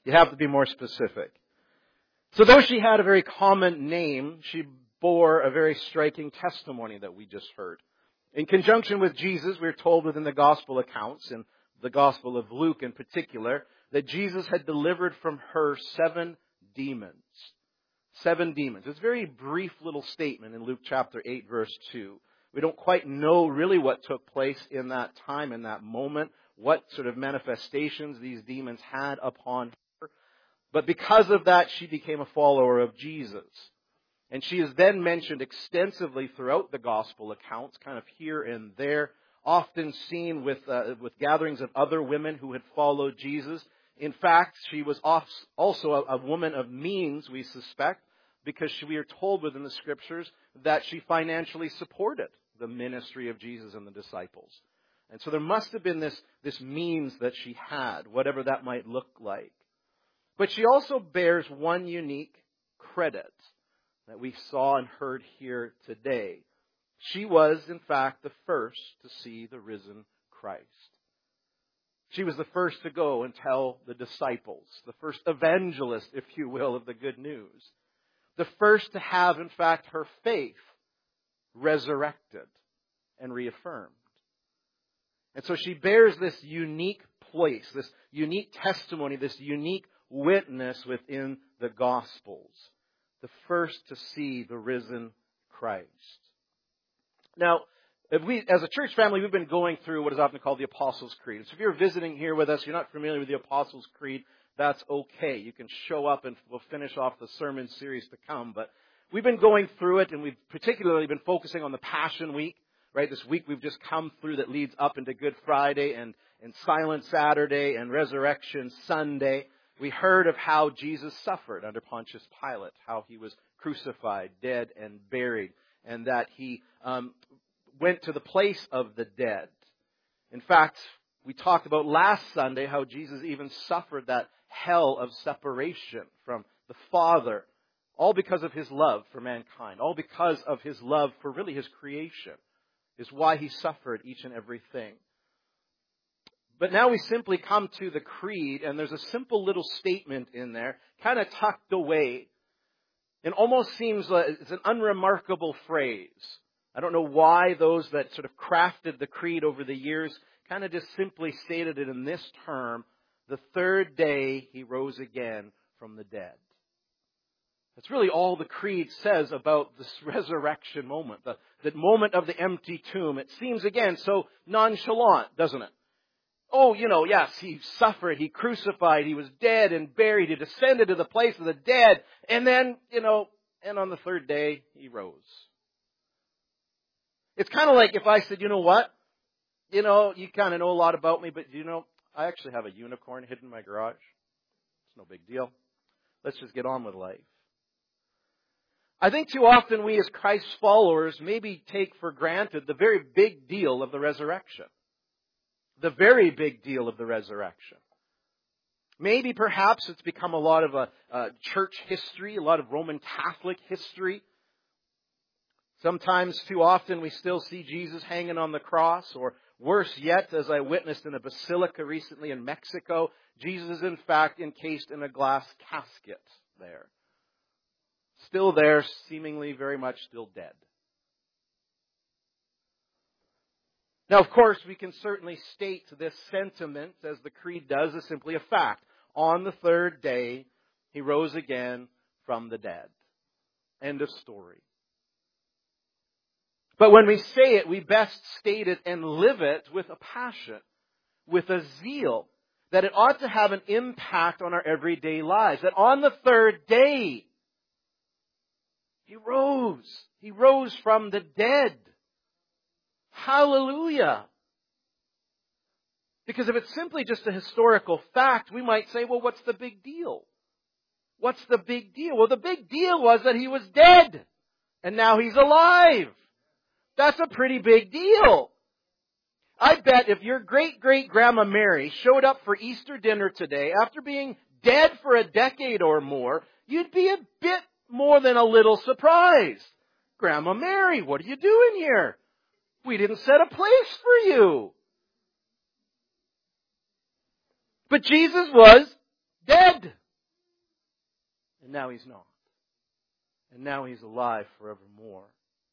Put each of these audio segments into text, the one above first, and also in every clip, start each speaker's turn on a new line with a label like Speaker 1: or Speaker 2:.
Speaker 1: You have to be more specific. So though she had a very common name, she bore a very striking testimony that we just heard. In conjunction with Jesus, we're told within the gospel accounts, in the gospel of Luke in particular, that Jesus had delivered from her 7 demons. 7 demons. It's a very brief little statement in Luke chapter 8, verse 2. We don't quite know really what took place in that time, in that moment, what sort of manifestations these demons had upon her. But because of that, she became a follower of Jesus. And she is then mentioned extensively throughout the gospel accounts, kind of here and there, often seen with gatherings of other women who had followed Jesus. In fact, she was also a woman of means, we suspect, because we are told within the Scriptures that she financially supported the ministry of Jesus and the disciples. And so there must have been this means that she had, whatever that might look like. But she also bears one unique credit that we saw and heard here today. She was, in fact, the first to see the risen Christ. She was the first to go and tell the disciples, the first evangelist, if you will, of the good news. The first to have, in fact, her faith resurrected and reaffirmed. And so she bears this unique place, this unique testimony, this unique witness within the Gospels. The first to see the risen Christ. Now, as a church family, we've been going through what is often called the Apostles' Creed. So if you're visiting here with us, you're not familiar with the Apostles' Creed, that's okay. You can show up and we'll finish off the sermon series to come. But we've been going through it, and we've particularly been focusing on the Passion Week. Right, this week we've just come through that leads up into Good Friday and Silent Saturday and Resurrection Sunday. We heard of how Jesus suffered under Pontius Pilate, how he was crucified, dead, and buried, and that he went to the place of the dead. In fact, we talked about last Sunday how Jesus even suffered that hell of separation from the Father, all because of his love for mankind, all because of his love for really his creation, is why he suffered each and everything. But now we simply come to the creed, and there's a simple little statement in there, kind of tucked away. It almost seems like it's an unremarkable phrase. I don't know why those that sort of crafted the creed over the years kind of just simply stated it in this term: the third day he rose again from the dead. That's really all the creed says about this resurrection moment, the moment of the empty tomb. It seems, again, so nonchalant, doesn't it? Oh, yes, he suffered, he crucified, he was dead and buried, he descended to the place of the dead, and then, and on the third day, he rose. It's kind of like if I said, you know what? You kind of know a lot about me, but I actually have a unicorn hidden in my garage. It's no big deal. Let's just get on with life. I think too often we as Christ followers maybe take for granted the very big deal of the resurrection. The very big deal of the resurrection. Maybe perhaps it's become a lot of a church history, a lot of Roman Catholic history. Sometimes too often we still see Jesus hanging on the cross, or worse yet, as I witnessed in a basilica recently in Mexico, Jesus is in fact encased in a glass casket there. Still there, seemingly very much still dead. Now, of course, we can certainly state this sentiment, as the Creed does, as simply a fact. On the third day, he rose again from the dead. End of story. But when we say it, we best state it and live it with a passion, with a zeal, that it ought to have an impact on our everyday lives. That on the third day, he rose. He rose from the dead. Hallelujah. Because if it's simply just a historical fact, we might say, well, what's the big deal? What's the big deal? Well, the big deal was that he was dead, and now he's alive. That's a pretty big deal. I bet if your great-great-grandma Mary showed up for Easter dinner today, after being dead for a decade or more, you'd be a bit more than a little surprised. Grandma Mary, what are you doing here? We didn't set a place for you. But Jesus was dead. now He's not. And now He's alive forevermore.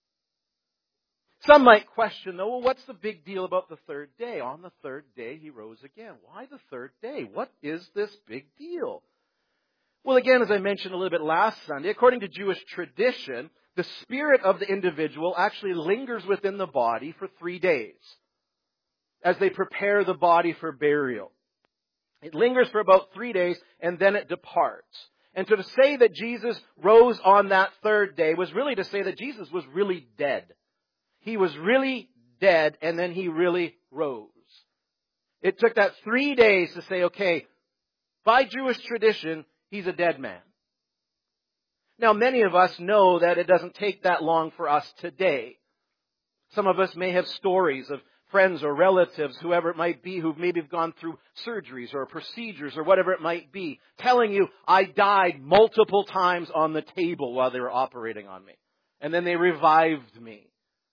Speaker 1: Some might question, though, well, what's the big deal about the third day? On the third day, He rose again. Why the third day? What is this big deal? Well, again, as I mentioned a little bit last Sunday, according to Jewish tradition, the spirit of the individual actually lingers within the body for 3 days as they prepare the body for burial. It lingers for about 3 days, and then it departs. And to say that Jesus rose on that third day was really to say that Jesus was really dead. He was really dead, and then He really rose. It took that 3 days to say, okay, by Jewish tradition, He's a dead man. Now, many of us know that it doesn't take that long for us today. Some of us may have stories of friends or relatives, whoever it might be, who've maybe gone through surgeries or procedures or whatever it might be, telling you, I died multiple times on the table while they were operating on me. And then they revived me.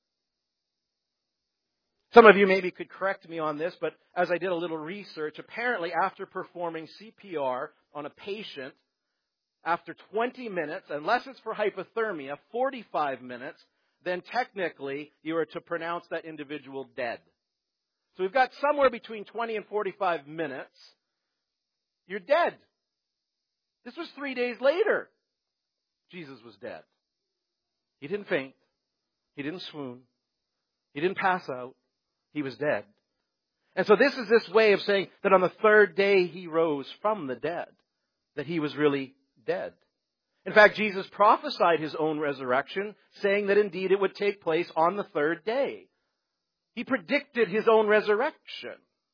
Speaker 1: Some of you maybe could correct me on this, but as I did a little research, apparently after performing CPR on a patient, after 20 minutes, unless it's for hypothermia, 45 minutes, then technically you are to pronounce that individual dead. So we've got somewhere between 20 and 45 minutes. You're dead. This was 3 days later. Jesus was dead. He didn't faint. He didn't swoon. He didn't pass out. He was dead. And so this is this way of saying that on the third day He rose from the dead. That He was really dead. In fact, Jesus prophesied His own resurrection, saying that indeed it would take place on the third day. He predicted His own resurrection.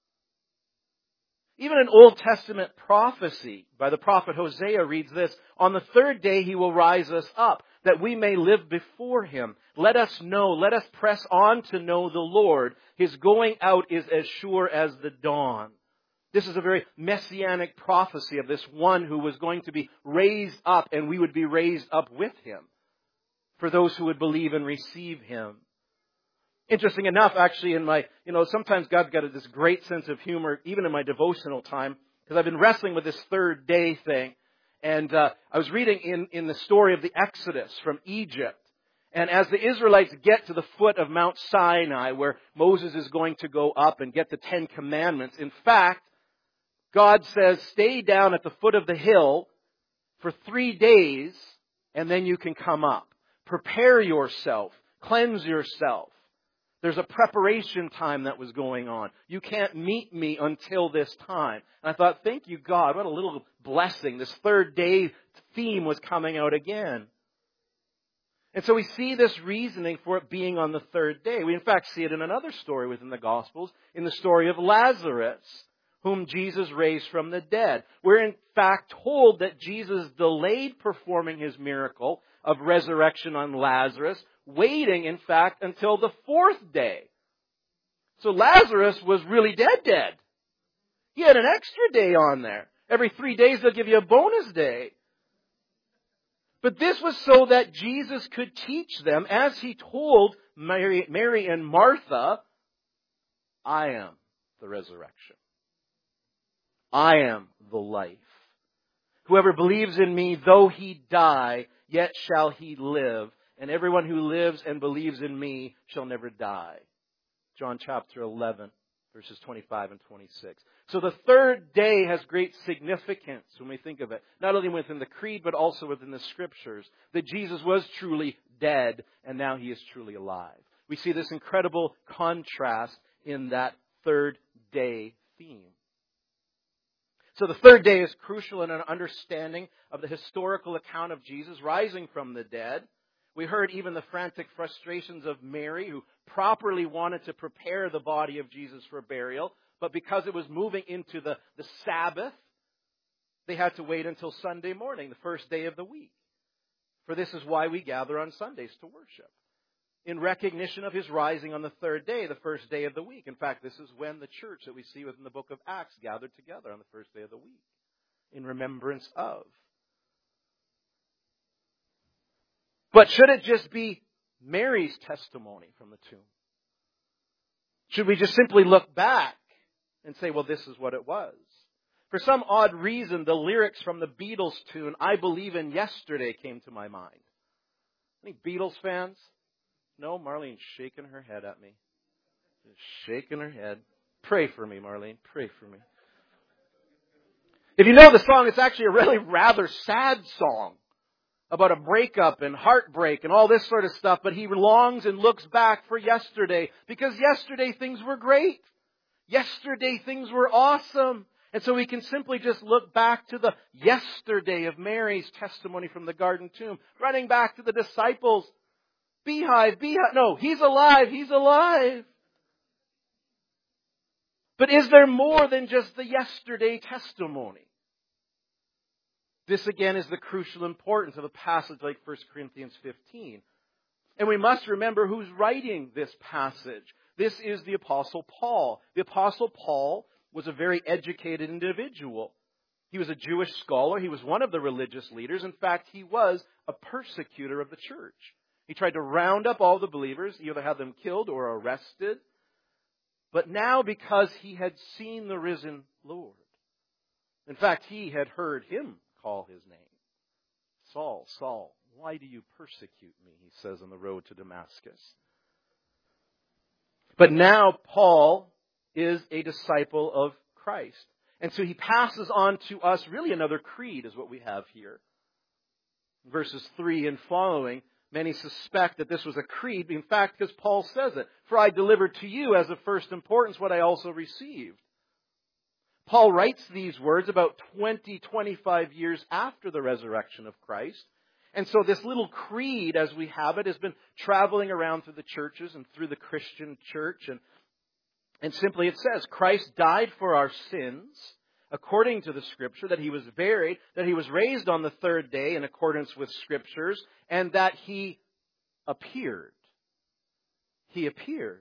Speaker 1: Even an Old Testament prophecy by the prophet Hosea reads this, on the third day He will rise us up, that we may live before Him. Let us know, let us press on to know the Lord. His going out is as sure as the dawn. This is a very messianic prophecy of this one who was going to be raised up, and we would be raised up with Him for those who would believe and receive Him. Interesting enough, actually, in my, sometimes God's got this great sense of humor, even in my devotional time, because I've been wrestling with this third day thing. And I was reading in the story of the Exodus from Egypt. And as the Israelites get to the foot of Mount Sinai, where Moses is going to go up and get the 10 Commandments, in fact, God says, stay down at the foot of the hill for 3 days, and then you can come up. Prepare yourself. Cleanse yourself. There's a preparation time that was going on. You can't meet me until this time. And I thought, thank you, God. What a little blessing. This third day theme was coming out again. And so we see this reasoning for it being on the third day. We in fact see it in another story within the Gospels, in the story of Lazarus, whom Jesus raised from the dead. We're in fact told that Jesus delayed performing His miracle of resurrection on Lazarus, waiting, in fact, until the 4th day. So Lazarus was really dead. He had an extra day on there. Every 3 days they'll give you a bonus day. But this was so that Jesus could teach them, as He told Mary and Martha, I am the resurrection. I am the life. Whoever believes in me, though he die, yet shall he live. And everyone who lives and believes in me shall never die. John chapter 11, verses 25 and 26. So the third day has great significance when we think of it. Not only within the creed, but also within the scriptures. That Jesus was truly dead, and now He is truly alive. We see this incredible contrast in that third day theme. So the third day is crucial in an understanding of the historical account of Jesus rising from the dead. We heard even the frantic frustrations of Mary, who properly wanted to prepare the body of Jesus for burial, but because it was moving into the Sabbath, they had to wait until Sunday morning, the first day of the week. For this is why we gather on Sundays to worship, in recognition of His rising on the third day, the first day of the week. In fact, this is when the church that we see within the book of Acts gathered together on the first day of the week, in remembrance of. But should it just be Mary's testimony from the tomb? Should we just simply look back and say, well, this is what it was? For some odd reason, the lyrics from the Beatles tune, I Believe in Yesterday, came to my mind. Any Beatles fans? No? Marlene's shaking her head at me. Just shaking her head. Pray for me, Marlene. Pray for me. If you know the song, it's actually a really rather sad song about a breakup and heartbreak and all this sort of stuff, but he longs and looks back for yesterday because yesterday things were great. Yesterday things were awesome. And so we can simply just look back to the yesterday of Mary's testimony from the garden tomb, running back to the disciples. Beehive. No, he's alive. He's alive. But is there more than just the yesterday testimony? This again is the crucial importance of a passage like 1 Corinthians 15. And we must remember who's writing this passage. This is the Apostle Paul. The Apostle Paul was a very educated individual. He was a Jewish scholar. He was one of the religious leaders. In fact, he was a persecutor of the church. He tried to round up all the believers, either have them killed or arrested. But now, because he had seen the risen Lord, in fact, he had heard him call his name. Saul, Saul, why do you persecute me? He says on the road to Damascus. But now Paul is a disciple of Christ. And so he passes on to us really another creed is what we have here. Verses 3 and following, many suspect that this was a creed. In fact, because Paul says it, for I delivered to you as of first importance what I also received. Paul writes these words about 25 years after the resurrection of Christ. And so this little creed, as we have it, has been traveling around through the churches and through the Christian church. And simply it says, Christ died for our sins, according to the Scripture, that He was buried, that He was raised on the third day in accordance with Scriptures, and that He appeared. He appeared.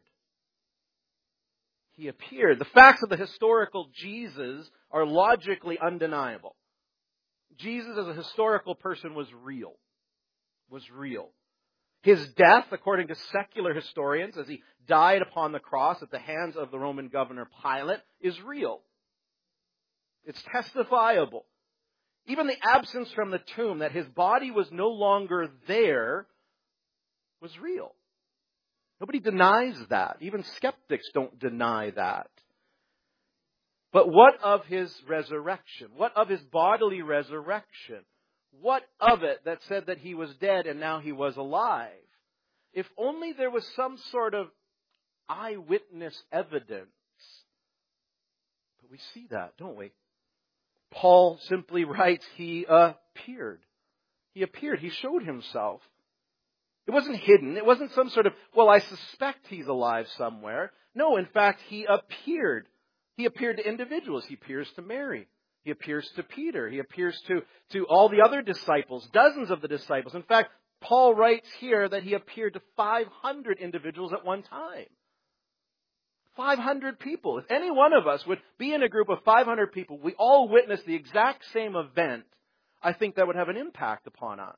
Speaker 1: He appeared. The facts of the historical Jesus are logically undeniable. Jesus as a historical person was real. Was real. His death, according to secular historians, as He died upon the cross at the hands of the Roman governor Pilate, is real. It's testifiable. Even the absence from the tomb, that His body was no longer there, was real. Nobody denies that. Even skeptics don't deny that. But what of His resurrection? What of His bodily resurrection? What of it that said that He was dead and now He was alive? If only there was some sort of eyewitness evidence. But we see that, don't we? Paul simply writes, He appeared. He appeared. He showed Himself. It wasn't hidden. It wasn't some sort of, well, I suspect He's alive somewhere. No, in fact, He appeared. He appeared to individuals. He appears to Mary. He appears to Peter. He appears to all the other disciples, dozens of the disciples. In fact, Paul writes here that He appeared to 500 individuals at one time. 500 people. If any one of us would be in a group of 500 people, we all witness the exact same event, I think that would have an impact upon us.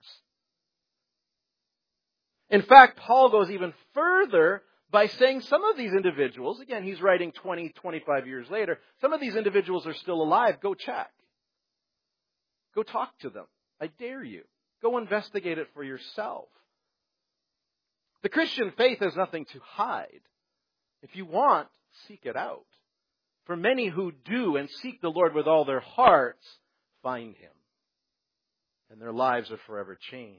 Speaker 1: In fact, Paul goes even further by saying some of these individuals, again, he's writing 25 years later, some of these individuals are still alive. Go check. Go talk to them. I dare you. Go investigate it for yourself. The Christian faith has nothing to hide. If you want, seek it out. For many who do and seek the Lord with all their hearts, find Him. And their lives are forever changed.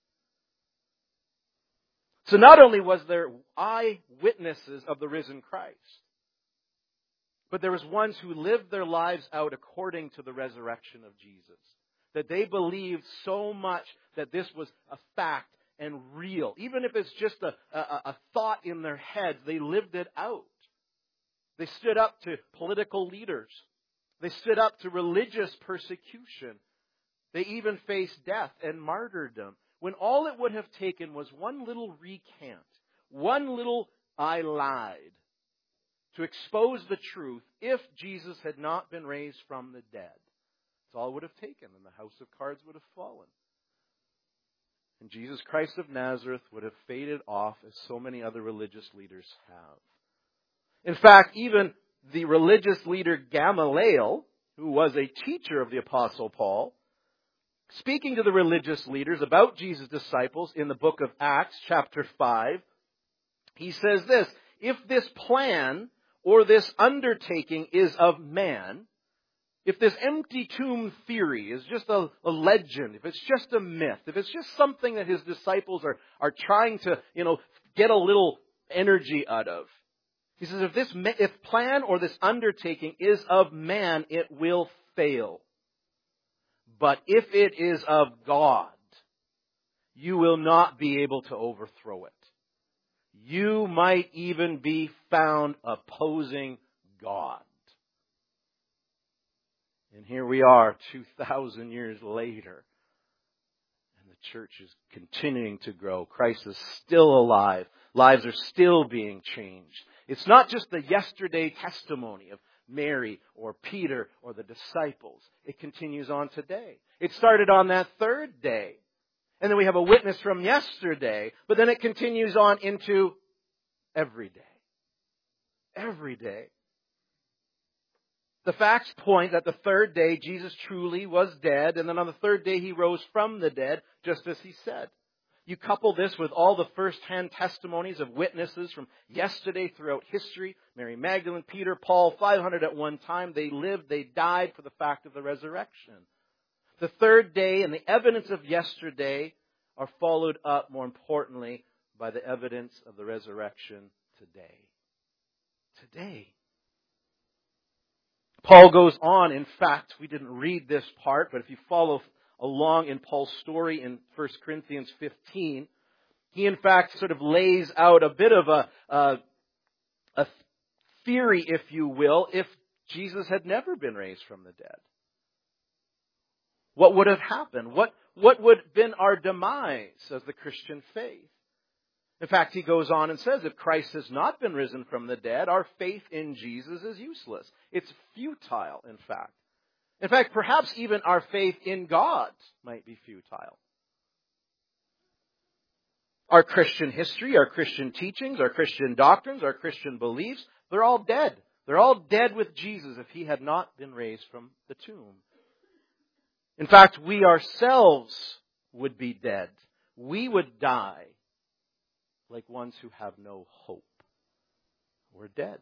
Speaker 1: So not only was there eyewitnesses of the risen Christ, but there was ones who lived their lives out according to the resurrection of Jesus. That they believed so much that this was a fact and real. Even if it's just a thought in their heads, they lived it out. They stood up to political leaders. They stood up to religious persecution. They even faced death and martyrdom. When all it would have taken was one little recant, one little I lied, to expose the truth if Jesus had not been raised from the dead. That's all it would have taken, and the house of cards would have fallen. And Jesus Christ of Nazareth would have faded off as so many other religious leaders have. In fact, even the religious leader Gamaliel, who was a teacher of the Apostle Paul, speaking to the religious leaders about Jesus' disciples in the book of Acts, chapter 5, he says this: if this plan or this undertaking is of man, if this empty tomb theory is just a legend, if it's just a myth, if it's just something that his disciples are trying to, get a little energy out of, he says, if plan or this undertaking is of man, it will fail. But if it is of God, you will not be able to overthrow it. You might even be found opposing God. And here we are 2,000 years later. And the church is continuing to grow. Christ is still alive. Lives are still being changed. It's not just the yesterday testimony of Mary or Peter or the disciples. It continues on today. It started on that third day. And then we have a witness from yesterday. But then it continues on into every day. Every day. The facts point that the third day Jesus truly was dead. And then on the third day he rose from the dead, just as he said. You couple this with all the first-hand testimonies of witnesses from yesterday throughout history. Mary Magdalene, Peter, Paul, 500 at one time. They lived, they died for the fact of the resurrection. The third day and the evidence of yesterday are followed up, more importantly, by the evidence of the resurrection today. Today. Paul goes on. In fact, we didn't read this part, but if you follow along in Paul's story in 1 Corinthians 15, he in fact sort of lays out a bit of a theory, if you will, if Jesus had never been raised from the dead. What would have happened? What would have been our demise as the Christian faith? In fact, he goes on and says, if Christ has not been risen from the dead, our faith in Jesus is useless. It's futile, in fact. In fact, perhaps even our faith in God might be futile. Our Christian history, our Christian teachings, our Christian doctrines, our Christian beliefs, they're all dead. They're all dead with Jesus if he had not been raised from the tomb. In fact, we ourselves would be dead. We would die like ones who have no hope. We're dead.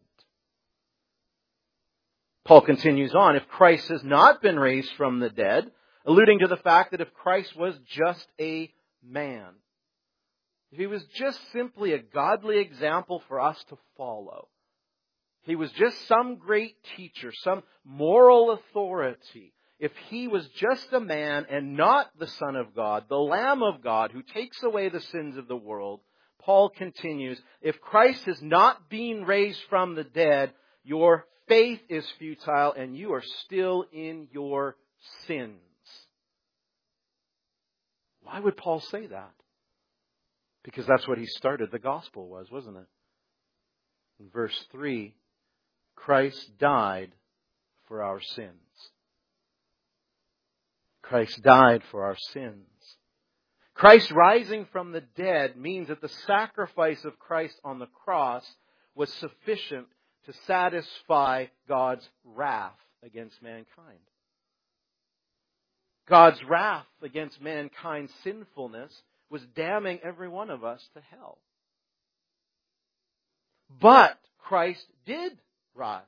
Speaker 1: Paul continues on, if Christ has not been raised from the dead, alluding to the fact that if Christ was just a man, if he was just simply a godly example for us to follow, he was just some great teacher, some moral authority, if he was just a man and not the Son of God, the Lamb of God who takes away the sins of the world, Paul continues, if Christ has not been raised from the dead, your faith is futile and you are still in your sins. Why would Paul say that? Because that's what he started the gospel was, wasn't it? In verse 3, Christ died for our sins. Christ died for our sins. Christ rising from the dead means that the sacrifice of Christ on the cross was sufficient to satisfy God's wrath against mankind. God's wrath against mankind's sinfulness was damning every one of us to hell. But Christ did rise.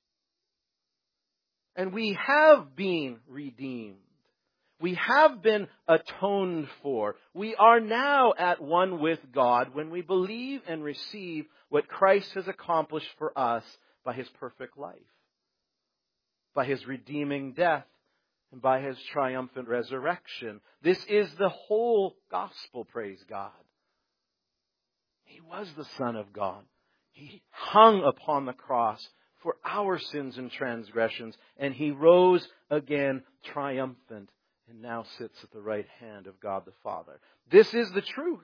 Speaker 1: And we have been redeemed. We have been atoned for. We are now at one with God when we believe and receive what Christ has accomplished for us by his perfect life, by his redeeming death, and by his triumphant resurrection. This is the whole gospel, praise God. He was the Son of God. He hung upon the cross for our sins and transgressions, and he rose again triumphant, and now sits at the right hand of God the Father. This is the truth.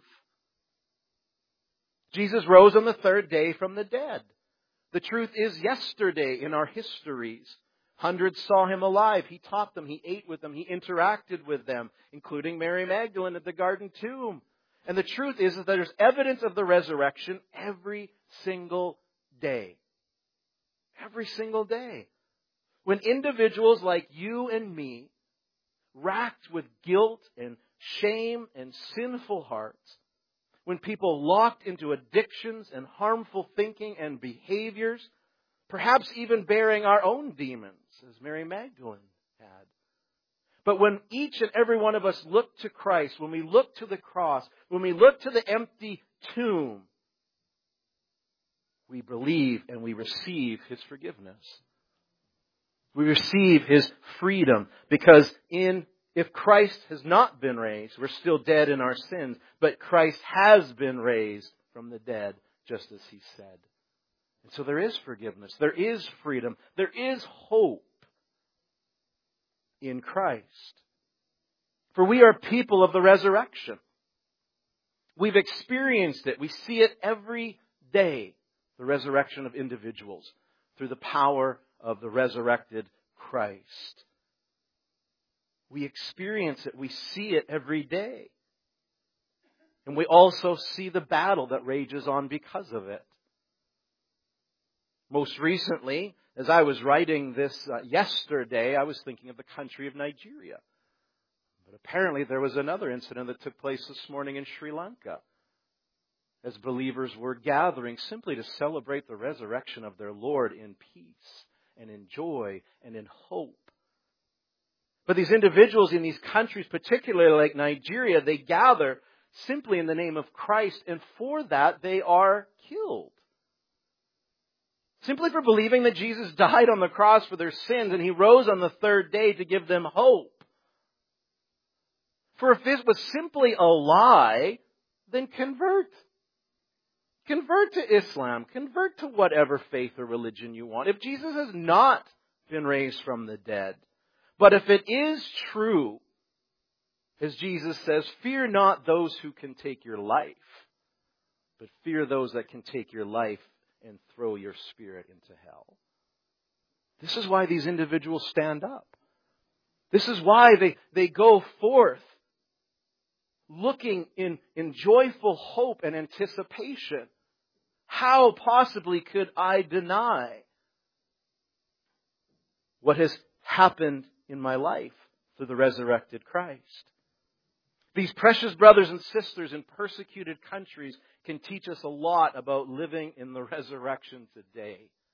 Speaker 1: Jesus rose on the third day from the dead. The truth is yesterday in our histories. Hundreds saw him alive. He taught them. He ate with them. He interacted with them, including Mary Magdalene at the garden tomb. And the truth is that there's evidence of the resurrection every single day. Every single day. When individuals like you and me, racked with guilt and shame and sinful hearts, when people locked into addictions and harmful thinking and behaviors, perhaps even bearing our own demons, as Mary Magdalene had. But when each and every one of us look to Christ, when we look to the cross, when we look to the empty tomb, we believe and we receive His forgiveness. We receive His freedom because if Christ has not been raised, we're still dead in our sins, but Christ has been raised from the dead, just as He said. And so there is forgiveness, there is freedom, there is hope in Christ. For we are people of the resurrection. We've experienced it. We see it every day, the resurrection of individuals, through the power of the resurrected Christ. We experience it. We see it every day. And we also see the battle that rages on because of it. Most recently, as I was writing this yesterday, I was thinking of the country of Nigeria. But apparently there was another incident that took place this morning in Sri Lanka, as believers were gathering simply to celebrate the resurrection of their Lord in peace and in joy and in hope. But these individuals in these countries, particularly like Nigeria, they gather simply in the name of Christ, and for that they are killed. Simply for believing that Jesus died on the cross for their sins and He rose on the third day to give them hope. For if this was simply a lie, then convert. Convert to Islam. Convert to whatever faith or religion you want. If Jesus has not been raised from the dead. But if it is true, as Jesus says, fear not those who can take your life, but fear those that can take your life and throw your spirit into hell. This is why these individuals stand up. This is why they go forth looking in joyful hope and anticipation. How possibly could I deny what has happened in my life through the resurrected Christ? These precious brothers and sisters in persecuted countries can teach us a lot about living in the resurrection today.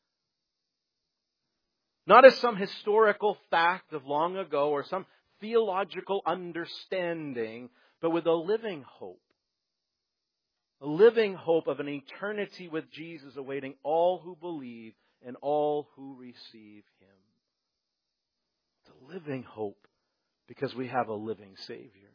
Speaker 1: Not as some historical fact of long ago or some theological understanding, but with a living hope. A living hope of an eternity with Jesus awaiting all who believe and all who receive Him. It's a living hope because we have a living Savior.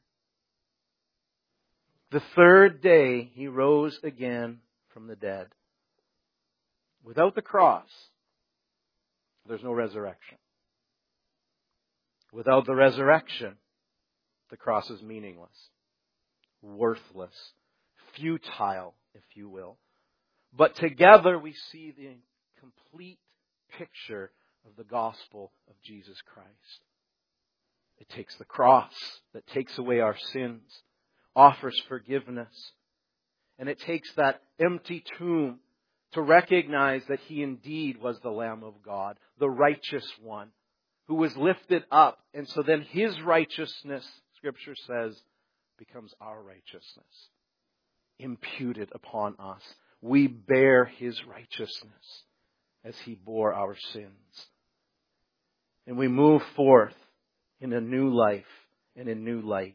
Speaker 1: The third day He rose again from the dead. Without the cross, there's no resurrection. Without the resurrection, the cross is meaningless, worthless, futile, if you will. But together we see the complete picture of the gospel of Jesus Christ. It takes the cross that takes away our sins, offers forgiveness, and it takes that empty tomb to recognize that He indeed was the Lamb of God, the righteous one, who was lifted up. And so then His righteousness, Scripture says, becomes our righteousness, imputed upon us. We bear His righteousness as He bore our sins. And we move forth in a new life and a new light.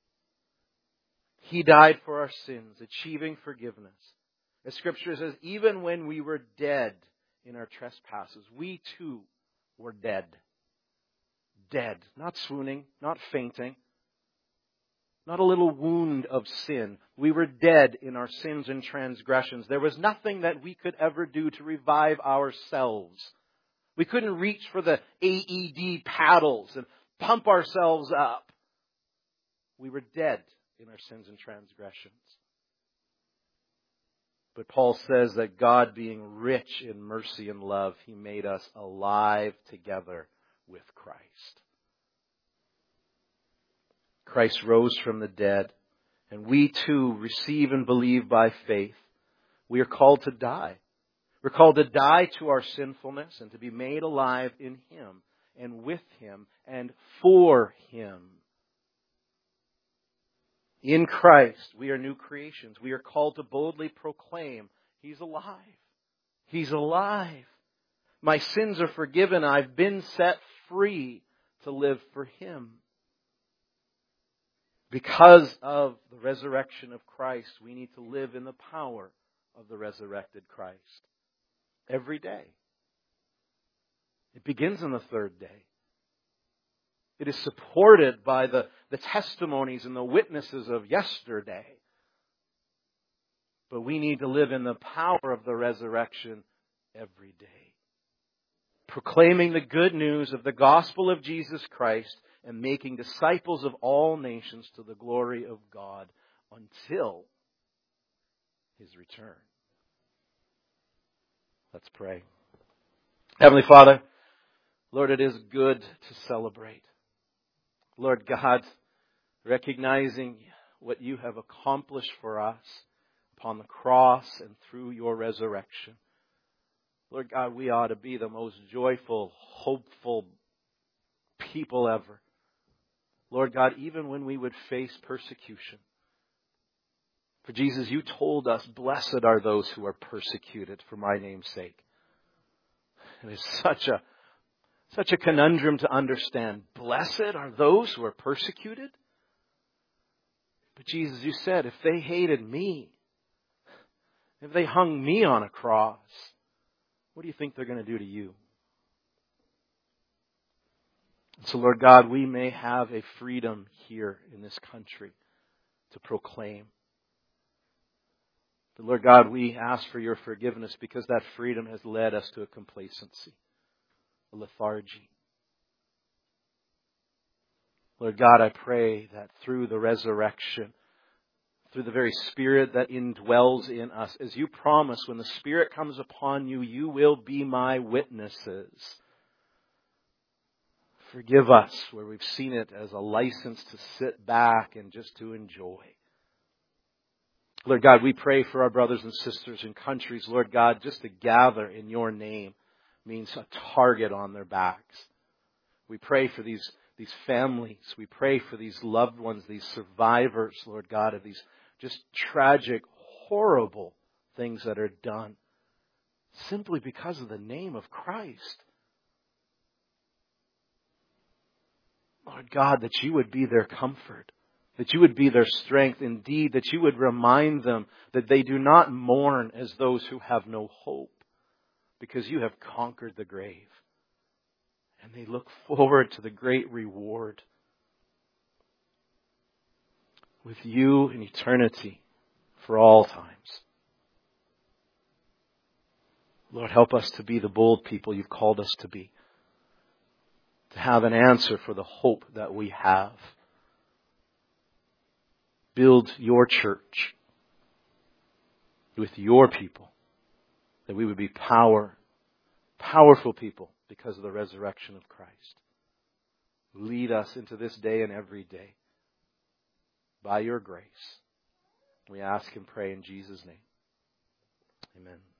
Speaker 1: He died for our sins, achieving forgiveness. As Scripture says, even when we were dead in our trespasses, we too were dead. Dead. Not swooning, not fainting, not a little wound of sin. We were dead in our sins and transgressions. There was nothing that we could ever do to revive ourselves. We couldn't reach for the AED paddles and pump ourselves up. We were dead in our sins and transgressions. But Paul says that God, being rich in mercy and love, He made us alive together with Christ. Christ rose from the dead, and we too receive and believe by faith. We are called to die. We're called to die to our sinfulness and to be made alive in Him. and with Him and for Him. In Christ, we are new creations. We are called to boldly proclaim, He's alive. He's alive. My sins are forgiven. I've been set free to live for Him. Because of the resurrection of Christ, we need to live in the power of the resurrected Christ every day. It begins on the third day. It is supported by the testimonies and the witnesses of yesterday. But we need to live in the power of the resurrection every day. Proclaiming the good news of the gospel of Jesus Christ and making disciples of all nations to the glory of God until His return. Let's pray. Heavenly Father, Lord, it is good to celebrate. Lord God, recognizing what You have accomplished for us upon the cross and through Your resurrection. Lord God, we ought to be the most joyful, hopeful people ever. Lord God, even when we would face persecution. For Jesus, You told us, blessed are those who are persecuted for My name's sake. It is such a conundrum to understand. Blessed are those who are persecuted? But Jesus, You said, if they hated Me, if they hung Me on a cross, what do You think they're going to do to you? So, Lord God, we may have a freedom here in this country to proclaim. But Lord God, we ask for Your forgiveness because that freedom has led us to a complacency, a lethargy. Lord God, I pray that through the resurrection, through the very Spirit that indwells in us, as You promise, when the Spirit comes upon you, you will be My witnesses. Forgive us where we've seen it as a license to sit back and just to enjoy. Lord God, we pray for our brothers and sisters in countries, Lord God, just to gather in Your name means a target on their backs. We pray for these families. We pray for these loved ones, these survivors, Lord God, of these just tragic, horrible things that are done simply because of the name of Christ. Lord God, that You would be their comfort, that You would be their strength, indeed, that You would remind them that they do not mourn as those who have no hope, because You have conquered the grave. And they look forward to the great reward with You in eternity for all times. Lord, help us to be the bold people You've called us to be. To have an answer for the hope that we have. Build Your church with Your people. That we would be powerful people because of the resurrection of Christ. Lead us into this day and every day by Your grace. We ask and pray in Jesus' name. Amen.